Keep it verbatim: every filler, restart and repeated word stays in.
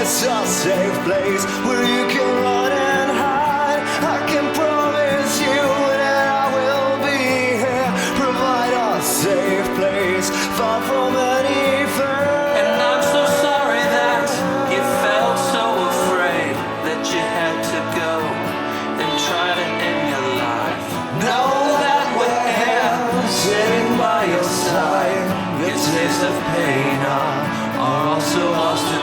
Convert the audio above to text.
promise a safe place where you can run and hide. I can promise you that I will be here. Provide a safe place far from any fear. And I'm so sorry that you felt so afraid that you had to go and try to end your life. Know that we're here, sitting by your side. The taste of pain are, are also lost in